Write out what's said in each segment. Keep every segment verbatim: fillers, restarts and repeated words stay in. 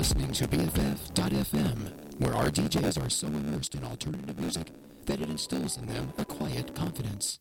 listening to B F F dot F M, where our D Js are so immersed in alternative music that it instills in them a quiet confidence.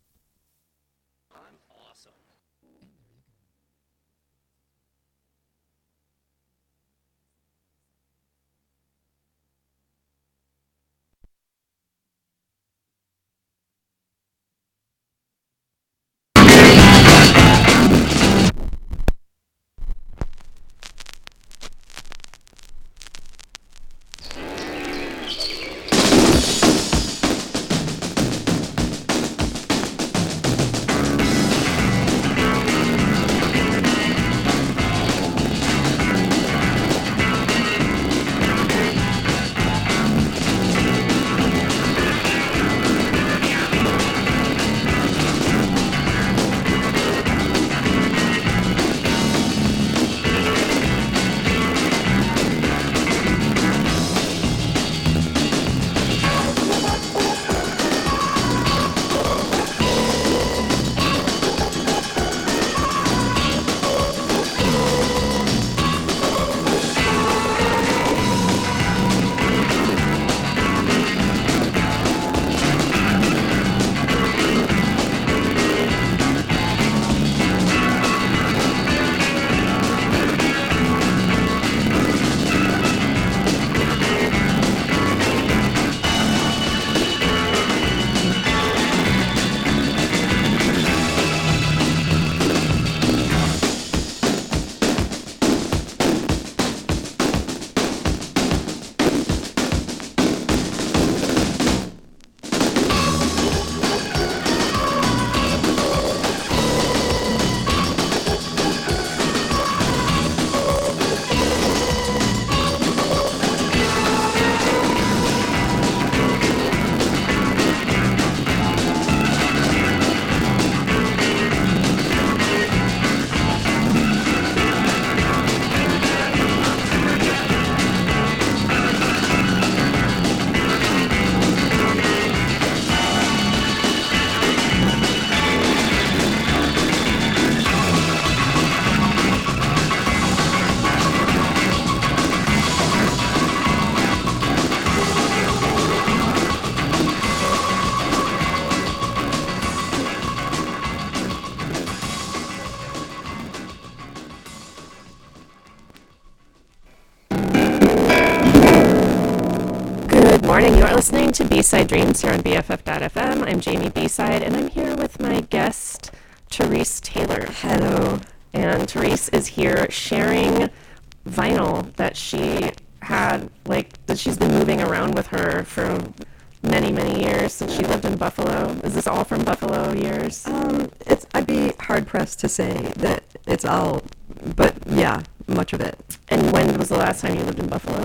Listening to B-Side Dreams here on B F F dot F M. I'm Jamie B-Side, and I'm here with my guest, Therese Taylor. Hello. And Therese is here sharing vinyl that she had, like, that she's been moving around with her for many, many years since she lived in Buffalo. Is this all from Buffalo years? Um, it's, I'd be hard-pressed to say that it's all, but yeah, much of it. And when was the last time you lived in Buffalo?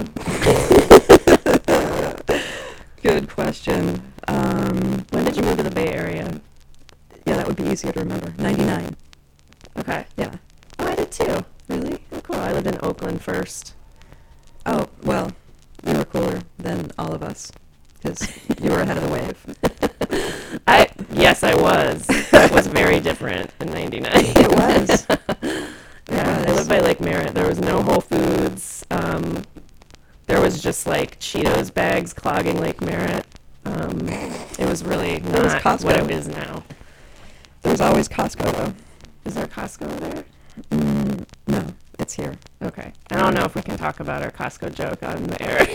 Good question. Um, when did you move to the Bay Area? Yeah, that would be easier to remember. ninety-nine. Okay. Yeah. Oh, I did too. Really? Oh, cool. I lived in Oakland first. Oh, well, you were cooler than all of us because you were ahead of the wave. I Yes, I was. It was very different in ninety-nine. It was. Yeah, I lived by Lake Merritt. There was no Whole Foods. Um, there was just like Cheetos bags clogging Lake Merritt. Um, it was really not was Costco. what it is now. There's always Costco, though. Is there a Costco there? Mm, no, it's here. Okay. I don't know if we can talk about our Costco joke on the air.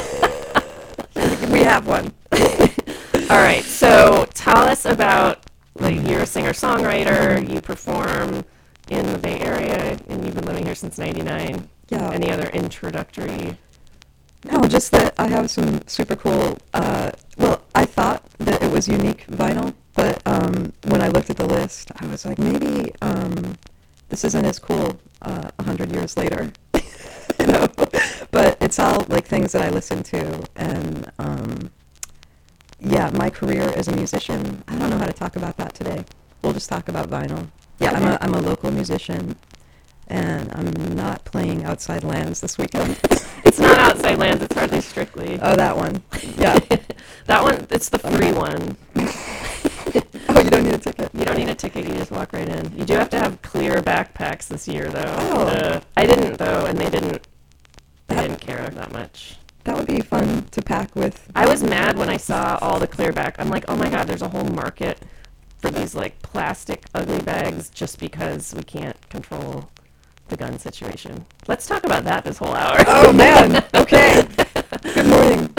We have one. All right. So tell us about, like, you're a singer-songwriter. You perform in the Bay Area, and you've been living here since ninety-nine. Yeah. Any other introductory? No, just that I have some super cool, uh, well, I thought that it was unique vinyl, but um, when I looked at the list, I was like, maybe um, this isn't as cool uh, a hundred years later, you know, but it's all like things that I listen to, and um, yeah, my career as a musician, I don't know how to talk about that today. We'll just talk about vinyl. Yeah, I'm a, I'm a local musician, and I'm not playing Outside Lands this weekend. It's not Outside Lands. It's Hardly Strictly. Oh, that one. Yeah. That one, it's the free one. Oh, you don't need a ticket? You don't need a ticket. You just walk right in. You do have to have clear backpacks this year, though. Oh. Uh, I didn't, though, and they didn't. How didn't care that much. That would be fun to pack with. I was mad when I saw all the clear back. I'm like, oh my god, there's a whole market for these like plastic ugly bags just because we can't control the gun situation. Let's talk about that this whole hour. Oh man. Okay. Good morning.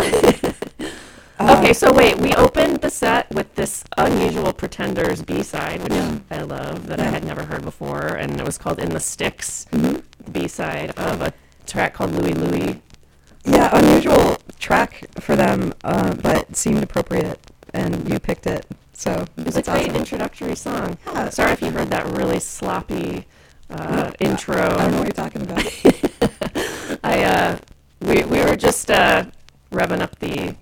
Uh, Okay, so wait, we opened the set with this unusual Pretenders B-side, which Yeah. I love, that I Yeah. had never heard before, and it was called In the Sticks, Mhm. the B-side of a track called Louie Louie. Yeah, unusual track for them, uh, but seemed appropriate, and you picked it. So It was a that's great awesome. introductory song. Yeah. Sorry if you heard that really sloppy uh, No, intro. I don't know what you're talking about. I uh, we we were just uh, revving up the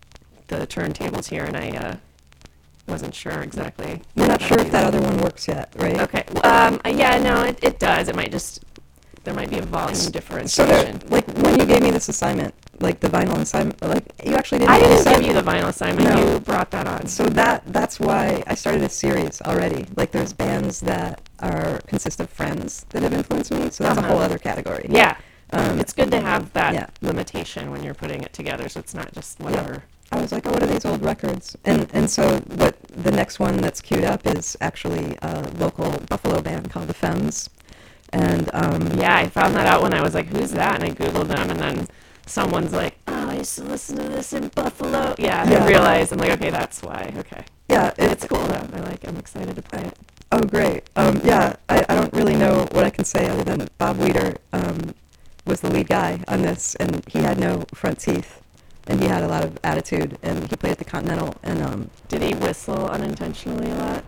the turntables here, and I uh, wasn't sure exactly. You're not how sure to if do that other one works yet, right? Okay. Um. Yeah. No. It, it does. It might just there might be a volume So, there, differentiation. like, when you gave me this assignment, like the vinyl assignment, like you actually didn't. I give me didn't the give you the assignment. vinyl assignment. No. You brought that on. So that that's why I started a series already. Like, there's bands that are consist of friends that have influenced me. So that's Uh-huh. a whole other category. Yeah. Um, It's good to have that yeah. limitation when you're putting it together, so it's not just whatever. I was like, oh, what are these old records? And and so what the next one that's queued up is actually a local Buffalo band called the Femmes. And um, Yeah, I found that out when I was like, who's that? And I Googled them, and then someone's like, oh, I used to listen to this in Buffalo. Yeah, Yeah. I realized. I'm like, okay, that's why. Okay. yeah, It's cool, though. I like I'm excited to play it. Oh, great. Um, yeah, I, I don't really know what I can say other than Bob Weeder um, was the lead guy on this, and he had no front teeth, and he had a lot of attitude, and he played at the Continental, and um, Did he whistle unintentionally a lot?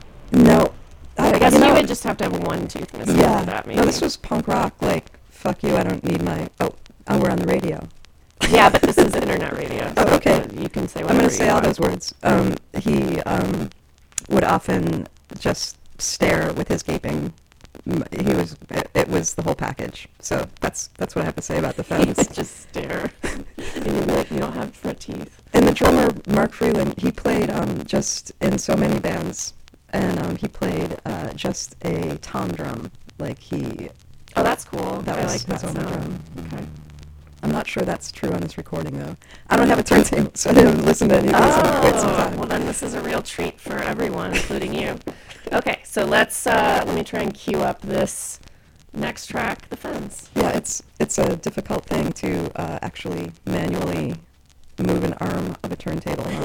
no. I guess you you know, would just have to have one tooth missing yeah. for that, maybe. No, this was punk rock, like, fuck you, I don't need my, oh, oh we're on the radio. Yeah, but this is internet radio. So Oh, okay. You can say I'm whatever going to say you all want. those words. Um, he um, would often just stare with his gaping. m- He was. It, it was the whole package. So that's that's what I have to say about the You Femmes. just stare. And you're like, you don't have front teeth. And the drummer Mark Freeland, he played um, just in so many bands, and um, he played uh, just a tom drum. Like he, Oh, that's cool. That I was like that his only sound. drum. Okay. I'm not sure that's true on his recording though. I don't have a turntable, so I didn't listen to any of these in quite some Oh, time. well then this is a real treat for everyone, including you. Okay, so let's uh, let me try and cue up this next track, The Femmes. Yeah, it's it's a difficult thing to uh, actually manually move an arm of a turntable. Huh?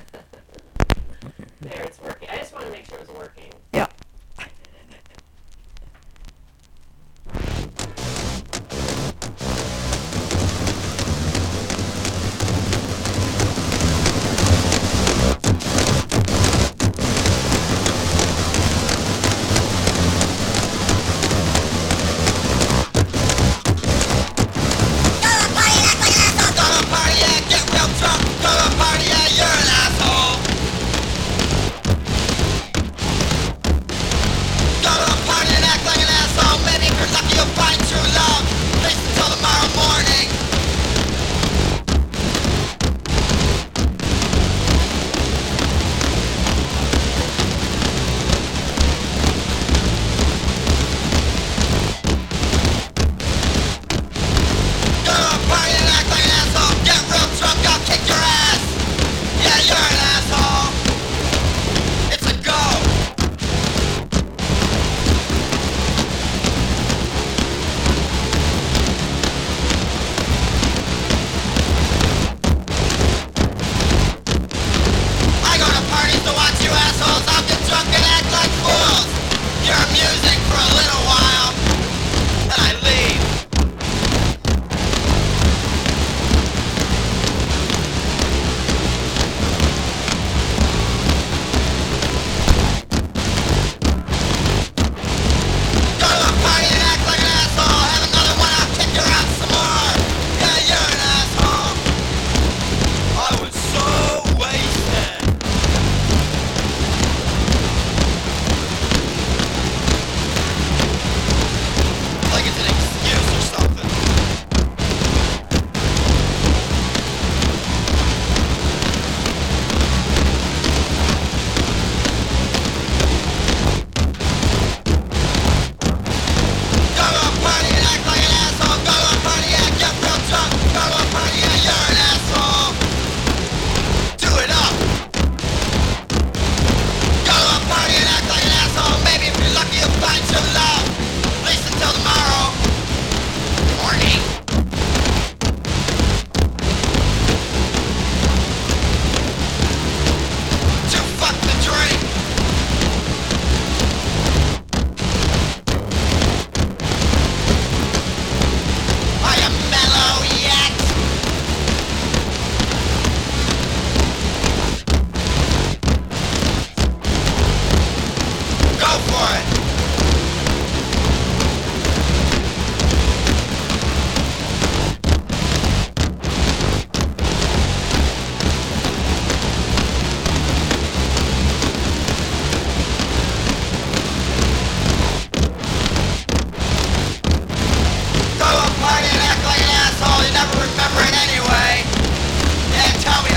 There, it's working. I just want to make sure it's working. Yeah. Party, yeah, get real drunk, go to party, yeah, you're an asshole.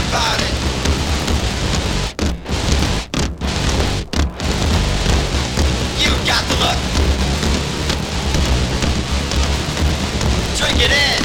about it. You got the look. Drink it in.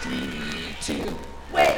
three, two, wait!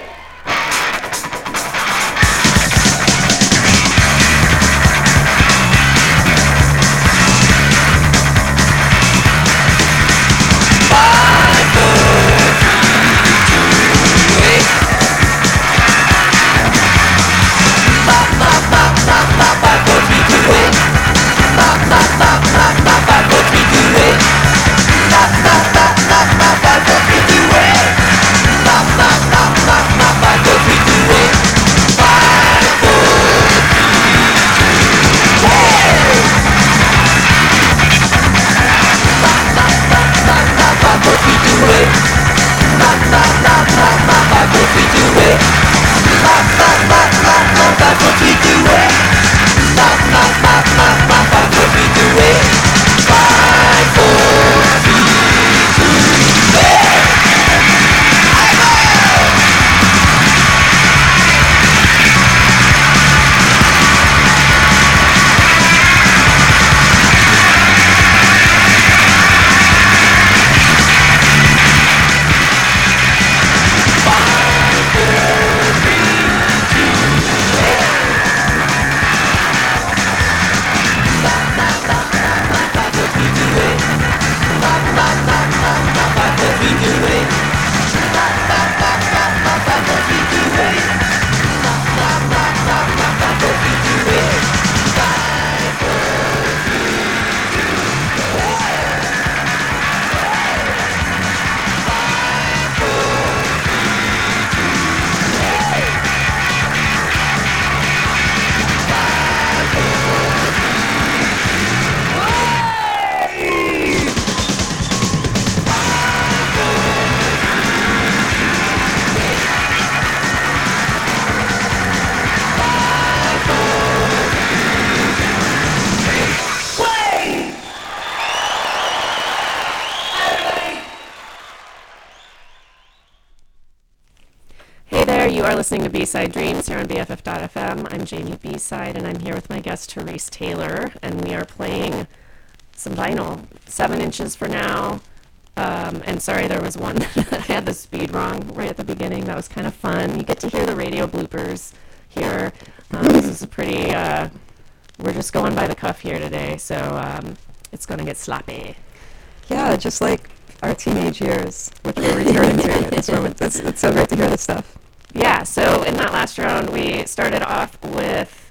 You are listening to B-Side Dreams here on B F F dot F M. I'm Jamie B-Side, and I'm here with my guest, Therese Taylor, and we are playing some vinyl, seven inches for now. Um, and sorry, there was one that I had the speed wrong right at the beginning. That was kind of fun. You get to hear the radio bloopers here. Um, this is a pretty, uh, we're just going by the cuff here today, so um, it's going to get sloppy. Yeah, just like our teenage years, which we're returning to. It's, it's, it's so great to hear this stuff. Yeah, so in that last round, we started off with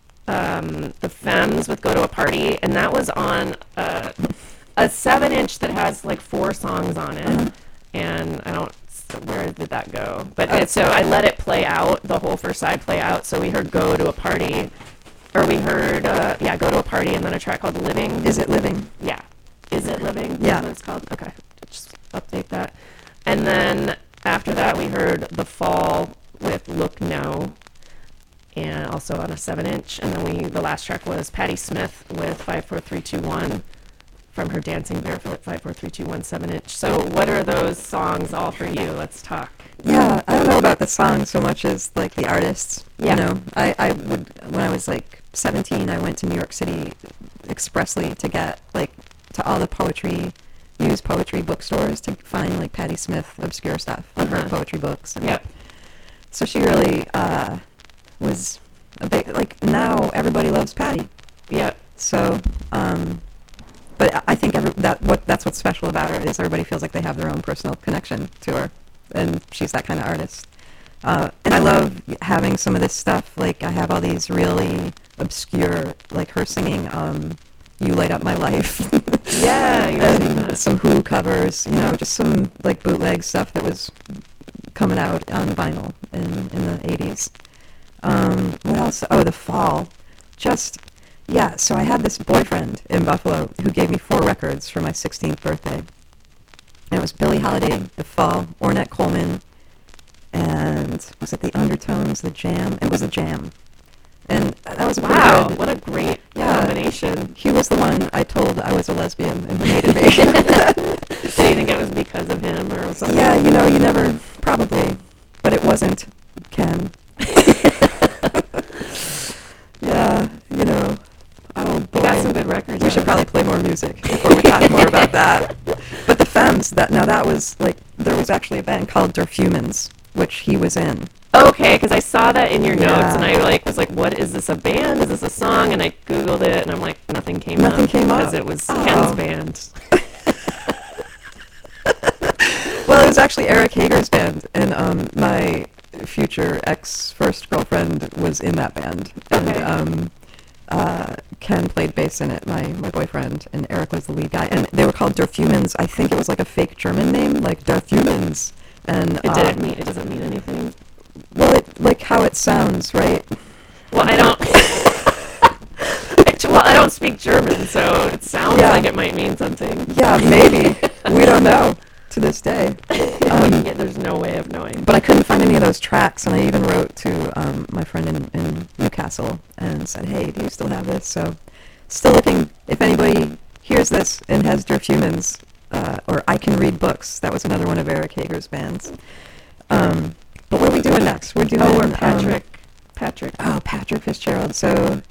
um, the Femmes with Go to a Party, and that was on uh, a seven inch that has like four songs on it. Uh-huh. And I don't, where did that go? But it, so I let it play out, the whole first side play out. So we heard Go to a Party, or we heard, uh, yeah, Go to a Party, and then a track called Living. Is It Living? Yeah. Is It Living? Yeah. Is what it's called? Okay, just update that. And then after that, we heard The Fall with Look No, and also on a seven inch. And then we, the last track was Patti Smith with five four three two one from her Dancing Barefoot five four three two one seven inch. So what are those songs all for you? Let's talk. Yeah, I don't know about the songs so much as like the artists. Yeah. You know, I, I would, when I was like seventeen, I went to New York City expressly to get like to all the poetry used poetry bookstores to find like Patti Smith obscure stuff, like Uh-huh. her poetry books. And Yep. so she really uh, was a big, like now everybody loves Patti. Yep. So, um, but I- I think every, that what that's what's special about her is everybody feels like they have their own personal connection to her, and she's that kind of artist. Uh, and I love having some of this stuff. Like I have all these really obscure, like her singing um, "You Light Up My Life." Yeah, you were saying and that. some Who covers, you know, just some like bootleg stuff that was coming out on vinyl in, in the eighties. Um, what else? Oh, The Fall. Just, yeah, so I had this boyfriend in Buffalo who gave me four records for my sixteenth birthday. And it was Billie Holiday, The Fall, Ornette Coleman, and was it The Undertones, The Jam? It was The Jam. And that was pretty Wow, good. what a great Yeah. combination. He was the one I told I was a lesbian and he hated me. Do you think it was because of him or something? Yeah, you know, you never, probably, but it wasn't Ken. Yeah, you know, oh boy. You got some good records. We out should of probably it. play more music before we talk more about that. But the Femmes, that now that was like there was actually a band called Durfumans, which he was in. Okay, because I saw that in your notes, Yeah. and I like was like, "What is this? A band? Is this a song?" And I googled it, and I'm like, nothing came Nothing up came up. because it was Oh. Ken's band. Well, it was actually Eric Hager's band, and um, my future ex-first girlfriend was in that band. And Okay. um, uh, Ken played bass in it, my, my boyfriend, and Eric was the lead guy. And they were called Durfumans. I think it was like a fake German name, like Durfumans. And It uh, didn't mean it doesn't mean anything. well, it, like how it sounds, right? Well, I don't. Actually, well, I don't speak German, so it sounds Yeah. like it might mean something. Yeah, maybe. We don't know to this day. Um, Yeah, there's no way of knowing. But I couldn't find any of those tracks, and I even wrote to um, my friend in, in Newcastle and said, hey, do you still have this? So still looking, if anybody hears this and has Durfumans, uh, or I Can Read Books, that was another one of Eric Hager's bands. Um, but what are we doing next? We're doing... Oh, or um, Patrick. Patrick. Oh, Patrick Fitzgerald. So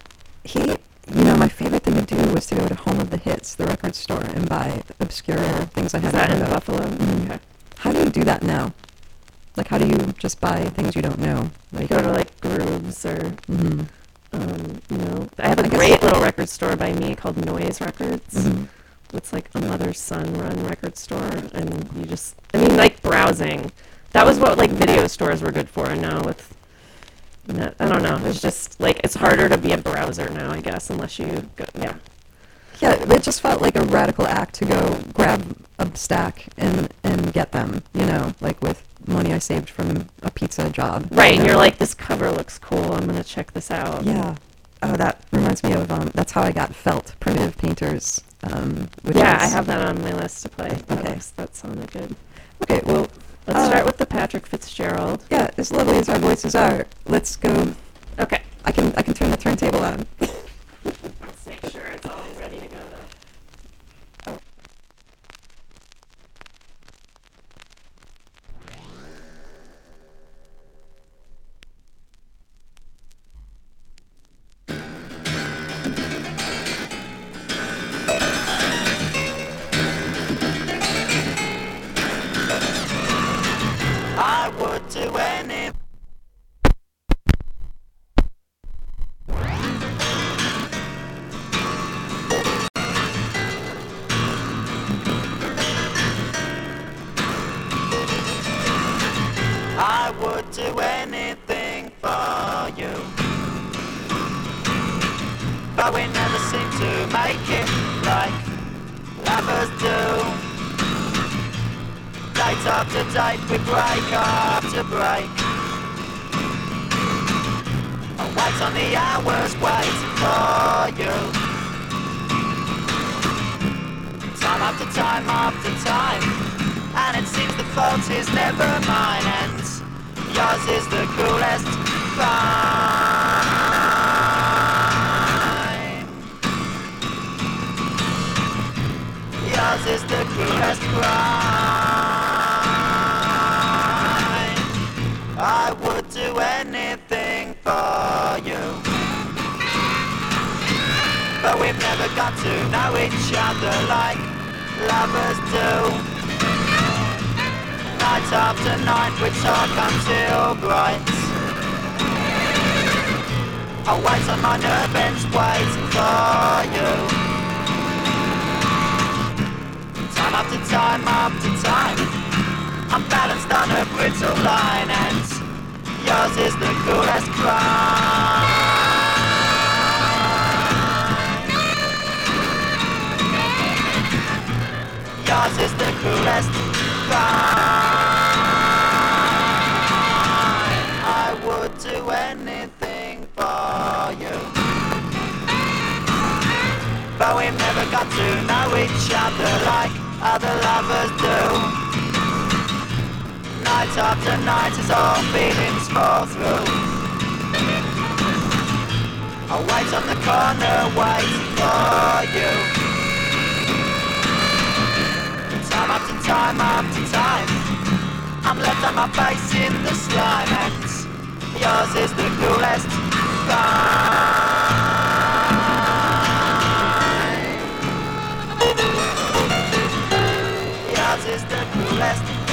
he, you know, my favorite thing to do was to go to Home of the Hits, the record store, and buy obscure things I Is hadn't that heard in of. Buffalo? Mhm. Okay. How do you do that now? Like, how do you just buy things you don't know? Like, Go to like Grooves or, mhm. um, you know, I have a I guess- great little record store by me called Noise Records. Mhm. It's like a mother son run record store, and you just, I mean, like browsing. That was what like video stores were good for, and now with, net, I don't know. It's just like it's harder to be a browser now, I guess, unless you go, yeah. Yeah, it just felt like a radical act to go grab a stack and and get them, you know, like with money I saved from a pizza job. Right, you and know? you're like, this cover looks cool. I'm gonna check this out. Yeah. Oh, that reminds me of, um, that's how I got Felt, Primitive Painters. Um, which Yeah, is- I have that on my list to play. That, Okay. looks, that sounded good. Okay, well, Let's uh, start with the Patrick Fitzgerald. yeah, as lovely as our voices are, let's go. Okay. I can I can turn the turntable on. Let's make sure it's all ready to go though. I would do anything. I would do anything for you, but we never seem to make it like lovers do. Date after date, we break after break. I wait on the hours, waiting for you. Time after time after time, and it seems the fault is never mine, and yours is the cruelest crime. Yours is the cruelest crime. I would do anything for you, but we've never got to know each other like lovers do. Night after night we talk until bright. I wait on my nerve ends waiting for you. Time after time after time, I'm balanced on a brittle line, and yours is the coolest crime. Yours is the coolest crime. I would do anything for you, but we've never got to know each other like other lovers do. Night after night as all feelings fall through, I wait on the corner waiting for you. Time after time after time, I'm left on my face in the slime, and yours is the coolest crime. Yours is the coolest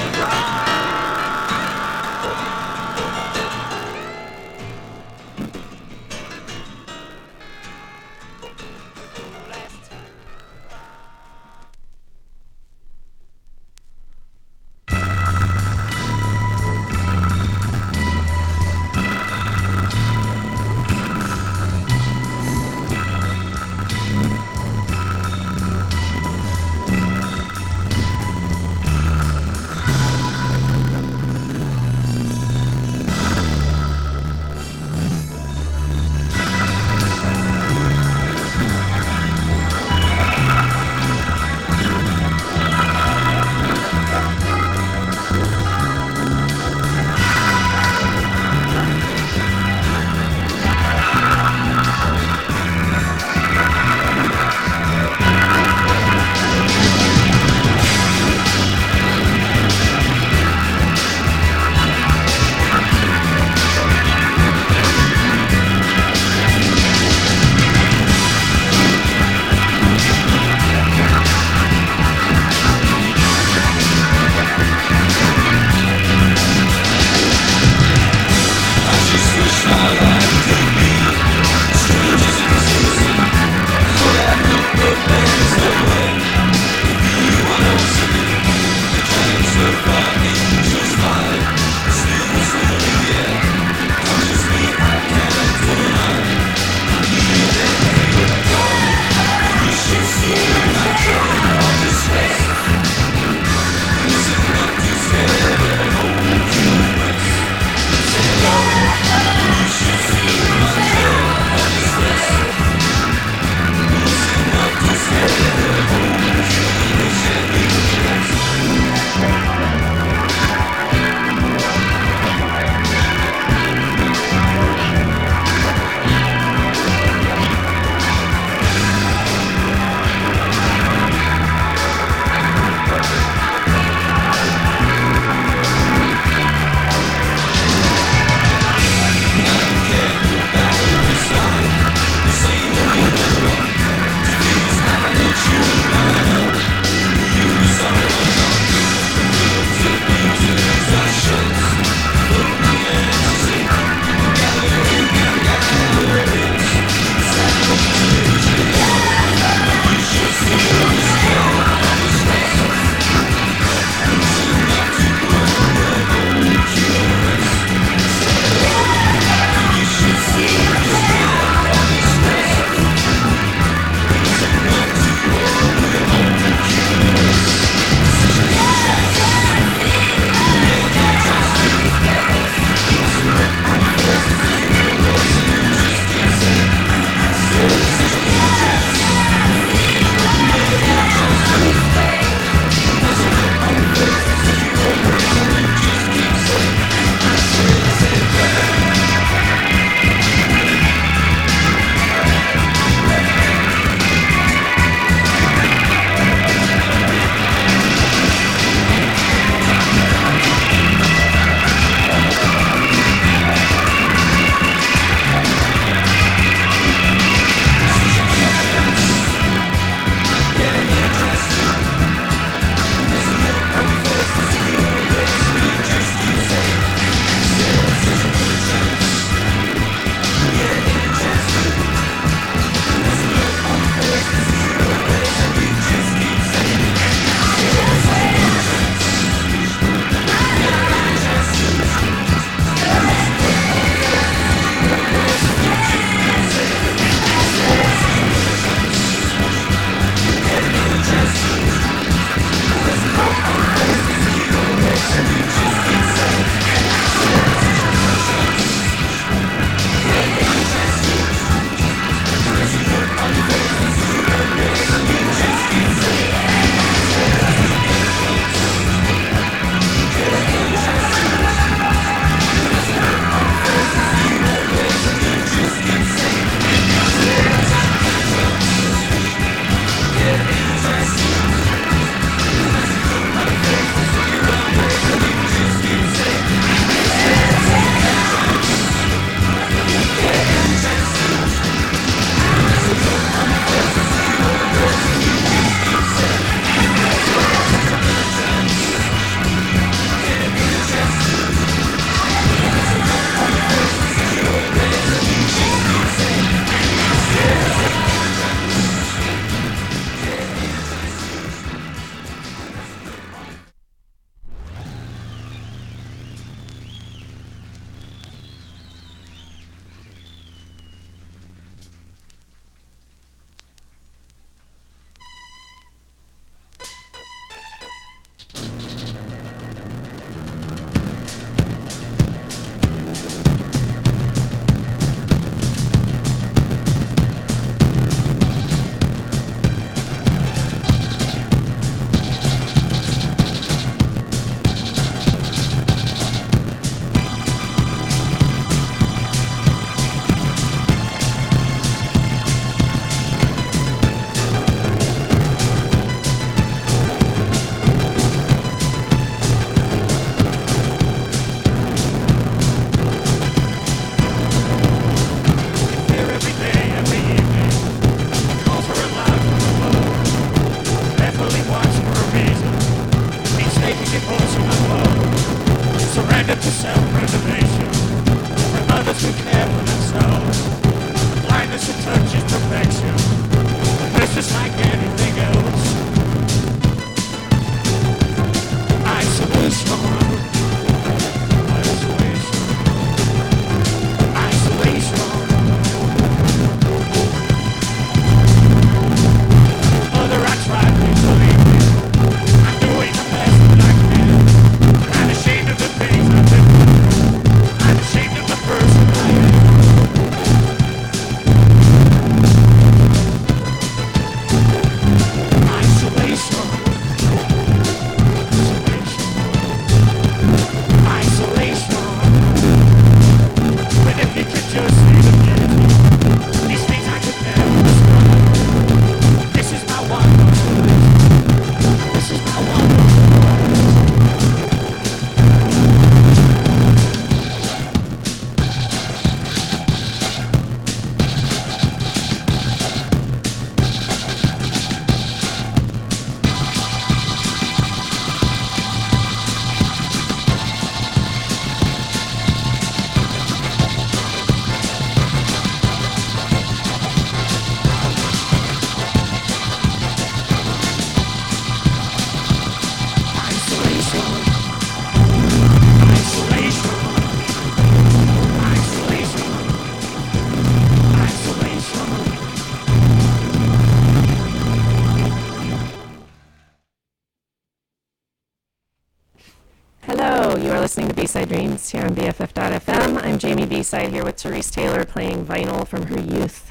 Hello, you are listening to B-Side Dreams here on B F F dot F M. I'm Jamie B-Side here with Therese Taylor playing vinyl from her youth.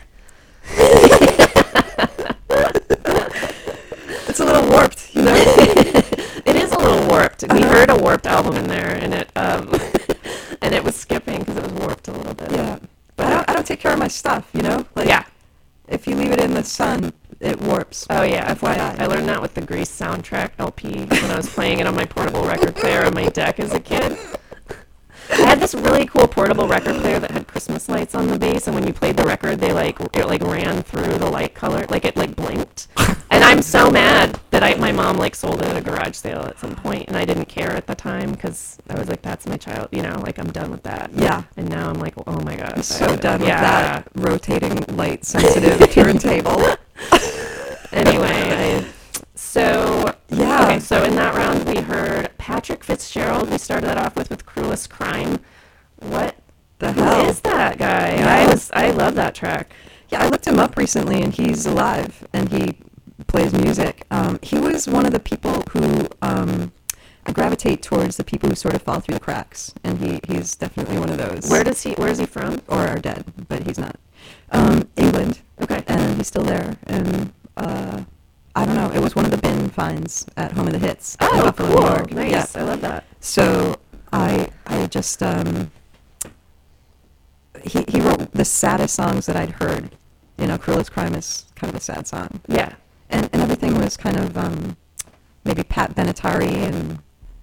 It's a little warped, you know? It is a little warped. We Uh-huh. heard a warped album in there, and it um, and it was skipping because it was warped a little bit. Yeah. But I don't, I don't take care of my stuff, you know? Like, Yeah. if you leave it in the sun, it warps. Oh yeah, F Y I. I learned that with the Grease soundtrack L P when I was playing it on my portable record player on my deck as a kid. I had this really cool portable record player that had Christmas lights on the base, and when you played the record, they like it like ran through the light color, like it like blinked. And I'm so mad that I my mom like sold it at a garage sale at some point, and I didn't care at the time because I was like, that's my child, you know, like I'm done with that. Yeah. And now I'm like, oh my god, I'm so I- done yeah. with that rotating light sensitive turntable. Anyway, I, so Yeah. okay, so in that round we heard Patrick Fitzgerald. We started that off with with Cruelest Crime. What The who hell? is that guy? Yeah. I was I love that track. Yeah, I looked him up recently, and he's alive, and he plays music. Um, he was one of the people who um, I gravitate towards the people who sort of fall through the cracks, and he, he's definitely one of those. Where does he? Where is he from? Or are dead, but he's not. Um, England. Okay. And he's still there, and uh, I don't know. It was one of the bin finds at Home of the Hits in Oh, Buffalo, cool. New York. Nice. Yeah. I love that. So I I just um he he wrote the saddest songs that I'd heard. You know, Cruelest Crime is kind of a sad song. Yeah. And and everything was kind of um maybe Pat Benatar and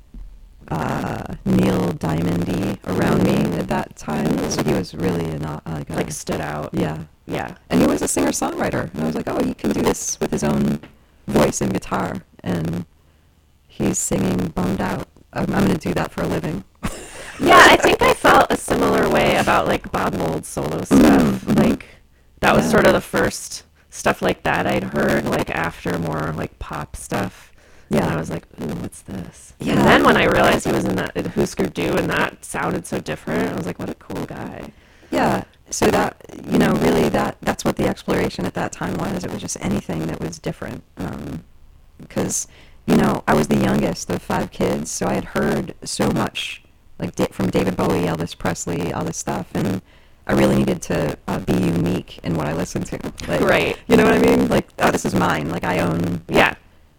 uh, Neil Diamond-y around me at that time. So he was really a not like a, Like stood out. yeah. Yeah. And he was a singer-songwriter. And I was like, oh, he can do this with his own voice and guitar. And he's singing Bummed Out. I'm, I'm going to do that for a living. Yeah, I think I felt a similar way about like Bob Mould's solo stuff. Like that was Yeah. sort of the first stuff like that I'd heard like after more like pop stuff. Yeah. And I was like, ooh, what's this? Yeah. And then when I realized he was in that Husker Du and that sounded so different, I was like, what a cool guy. Yeah. So that, you know, really that that's what the exploration at that time was. It was just anything that was different. Um, because, you know, I was the youngest of five kids, so I had heard so much, like da- from David Bowie, Elvis Presley, all this stuff, and I really needed to uh, be unique in what I listened to. Like, Right. You know what I mean? Like, oh, this is mine. Like, I own, Yeah.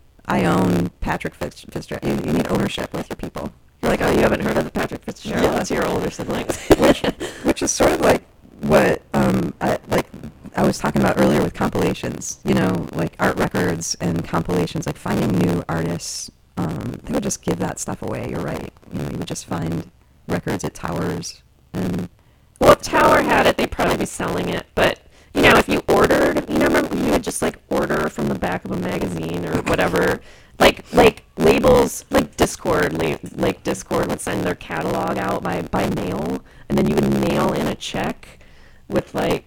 I own Patrick Fitz- Fitzgerald. You, you need ownership with your people. You're like, oh, you haven't heard of the Patrick Fitzgerald? Yeah. That's your older siblings. which which is sort of like what um I, like I was talking about earlier with compilations, you know, like art records and compilations, like finding new artists. Um, they would just give that stuff away. You're right. You know, you would just find records at Towers, and Well, if Tower had it, they'd probably be selling it. But, you know, if you ordered, you know, remember you would just, like, order from the back of a magazine or whatever. Like, like labels, like Discord, la- like Discord would send their catalog out by, by mail. And then you would mail in a check with, like,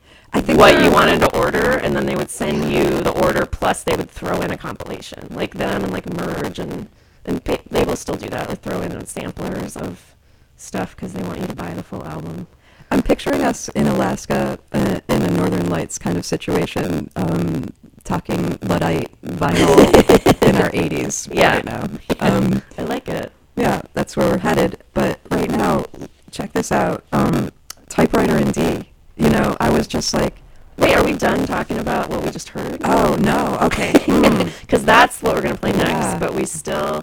I think what they're- you wanted to order. And then they would send you the order plus they would throw in a compilation. Like them and, like, Merge and, and pa- labels still do that. Like, throw in samplers of stuff because they want you to buy the full album. I'm picturing us in Alaska uh, in a Northern Lights kind of situation, um, talking Luddite vinyl in our eighties Yeah. right now. Um, I like it. yeah, that's where we're headed. But right now, check this out. Um, typewriter in D. You know, I was just like, Wait, are we done talking about what we just heard? oh no, okay. Hmm. Because that's what we're going to play next, Yeah. but we still...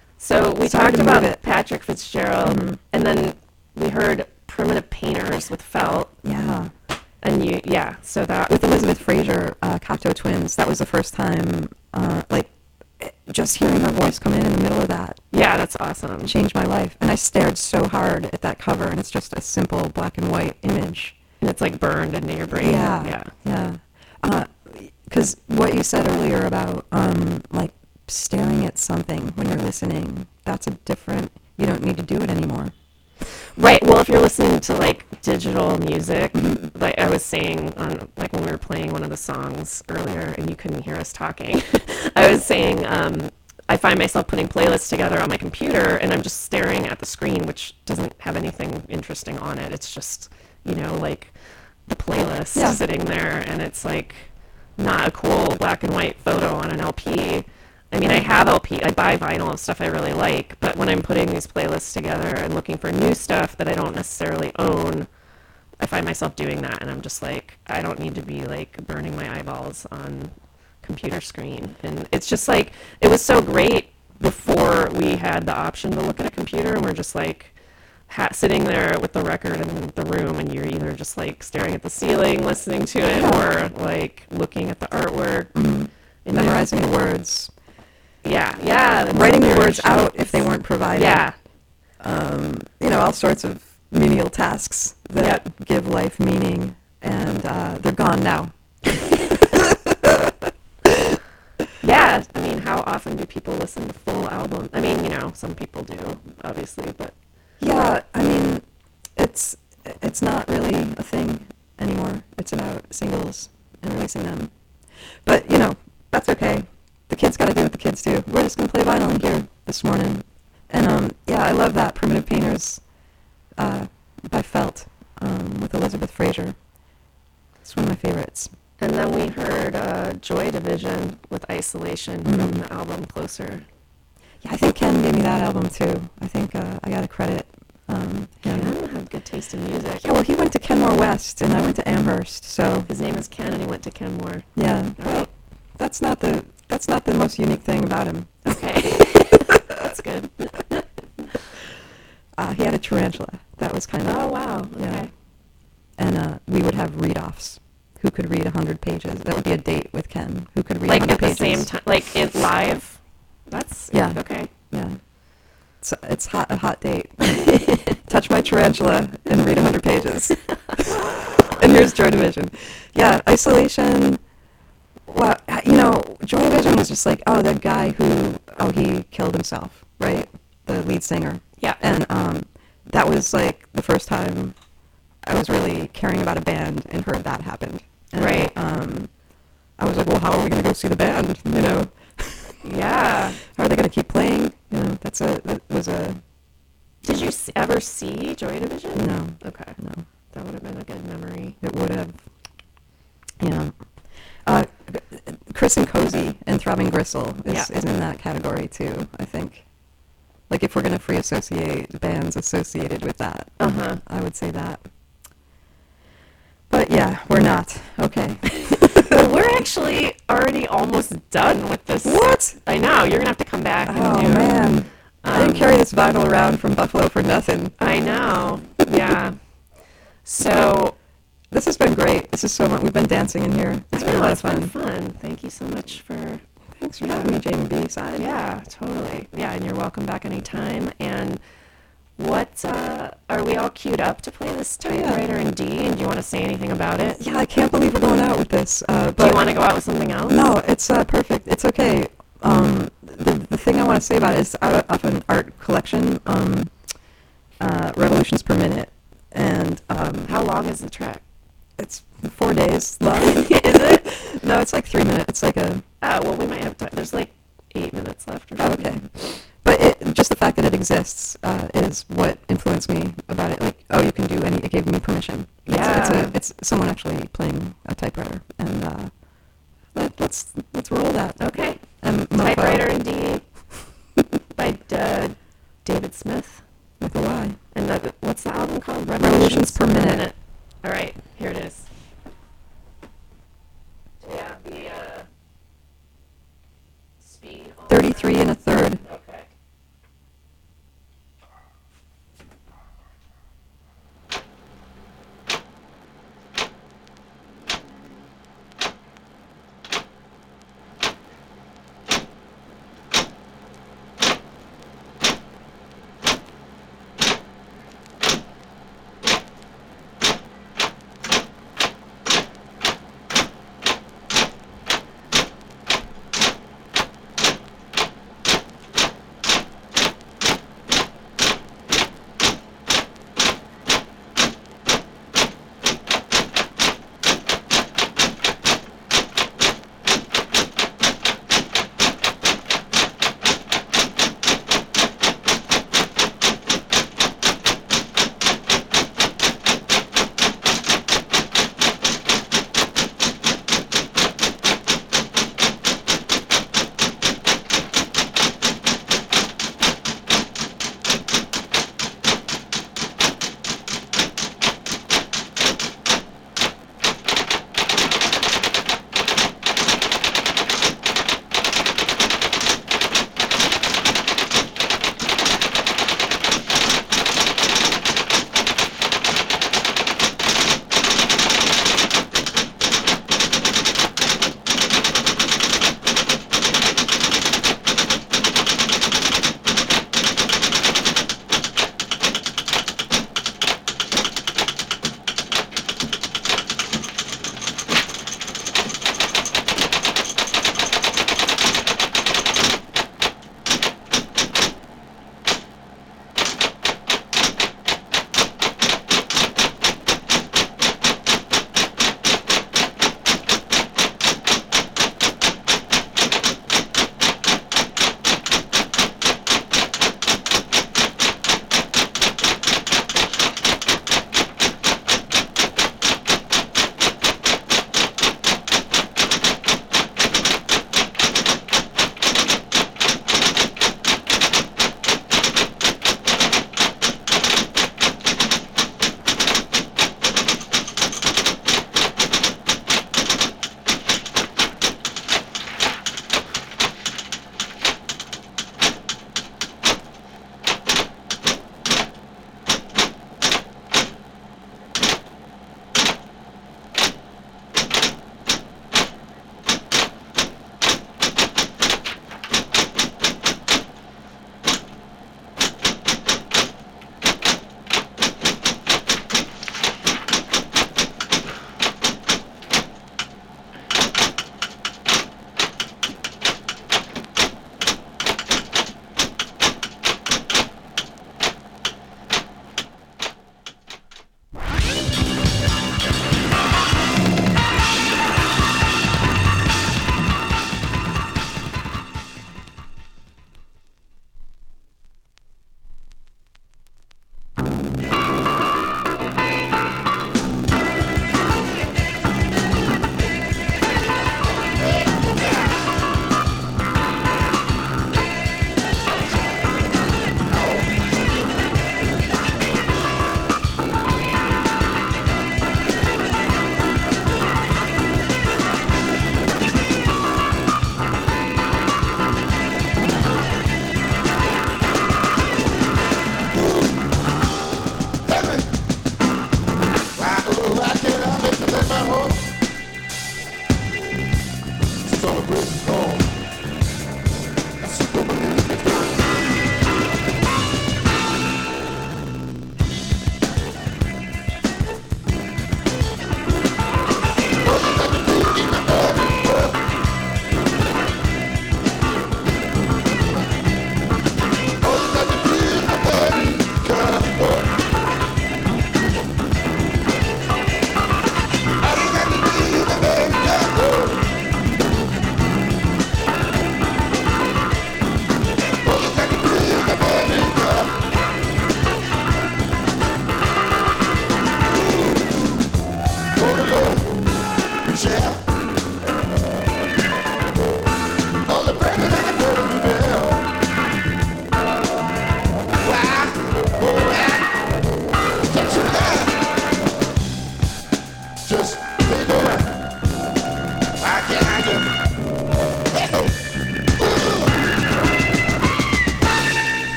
So we Sorry talked to about move it. Patrick Fitzgerald, Mhm. and then we heard Primitive Painters with Felt, Yeah. and you, yeah, so that... With Elizabeth Fraser, uh, Cocteau Twins, that was the first time, uh, like, just hearing her voice come in in the middle of that Yeah, that's awesome. changed my life. And I stared so hard at that cover, and it's just a simple black and white image. And it's like burned into your brain. Yeah, Yeah. yeah. Because what you said earlier about um, like staring at something when you're listening, that's a different. You don't need to do it anymore. Right. Well, if you're listening to like digital music, like I was saying on like when we were playing one of the songs earlier, and you couldn't hear us talking, I was saying um, I find myself putting playlists together on my computer, and I'm just staring at the screen, which doesn't have anything interesting on it. It's just you know like the playlist Yeah. sitting there, and it's like not a cool black and white photo on an L P. I mean, I have L P, I buy vinyl of stuff I really like, but when I'm putting these playlists together and looking for new stuff that I don't necessarily own, I find myself doing that, and I'm just like, I don't need to be like burning my eyeballs on computer screen. And it's just like, it was so great before we had the option to look at a computer, and we're just like ha- sitting there with the record in the room, and you're either just like staring at the ceiling, listening to it, or like looking at the artwork, Mm-hmm. and Memorizing the words, yeah, yeah, the writing the words narration. out if they weren't provided. Yeah, Um, you know, all sorts of menial tasks that Yep. give life meaning, and uh, they're gone now. yeah. I mean, how often do people listen to full albums? I mean, you know, some people do, obviously, but Yeah, I mean, it's it's not really a thing anymore. It's about singles and releasing them. But, you know, that's okay. The kids got to do what the kids do. We're just going to play vinyl in here this morning. And, um, yeah, I love that Primitive Painters uh, by Felt um, with Elizabeth Fraser. It's one of my favorites. And then we heard uh, Joy Division with Isolation Mhm. from the album Closer. Yeah, I think Ken gave me that album, too. I think uh, I got to credit um, him. Ken had good taste in music. Yeah, well, he went to Kenmore West, and I went to Amherst, so... His name is Ken, and he went to Kenmore. Yeah, All well, right. that's not the that's not the most unique thing about him. Okay. That's good. Uh, he had a tarantula. That was kind of Oh, wow. yeah. Okay. And uh, we would have read-offs. Who could read a hundred pages? That would be a date with Ken. Who could read a Like hundred at the pages? same time, like it live. That's Yeah. Okay. Yeah, it's it's hot a hot date. Touch my tarantula and read a hundred pages. And here's Joy Division. Yeah, Isolation. Well, you know, Joy Division was just like, oh, that guy who, oh, he killed himself, right? The lead singer. Yeah. And um, that was like the first time I was really caring about a band and heard that happened. And, Right. Um, I was like, well, how are we going to go see the band? You know, Yeah. how are they going to keep playing? You know, that's a that was a Did you s- ever see Joy Division? no, Okay. no. That would have been a good memory. It would have. Yeah. Uh, Chris and Cozy and Throbbing Gristle is, Yeah. is in that category too, I think. Like if we're going to free associate bands associated with that, Uh huh. I would say that. But yeah, we're not. Okay. Well, we're actually already almost done with this. What? I know. You're gonna have to come back. And Oh do, man. I didn't um, carry this vinyl around from Buffalo for nothing. I know. Yeah. So This has been great. This is so much. We've been dancing in here. It's I been a know, lot it's of been fun. fun. Thank you so much for. Thanks for having me, Jamie B. Side. Yeah, totally. Yeah, and you're welcome back anytime. And what uh, are we all queued up to play this typewriter in D? And do you want to say anything about it? Yeah, I can't believe we're going out with this. Uh, Do but you want to go out with something else? No, it's uh, perfect. It's okay. Um, the, the thing I want to say about it is out of an art collection, um, uh, Revolutions Per Minute, and um, How long is the track? it's four days long. Is it? No, it's like three minutes. It's like a Oh, well, we might have time. There's like eight minutes left or oh, something. okay. But it, just the fact that it exists uh, is what influenced me about it. Like, oh, you can do any. It gave me permission. It's, Yeah. it's, a, it's someone actually playing a typewriter, and uh, let, let's let's roll that. Okay. And Mofo. Typewriter in D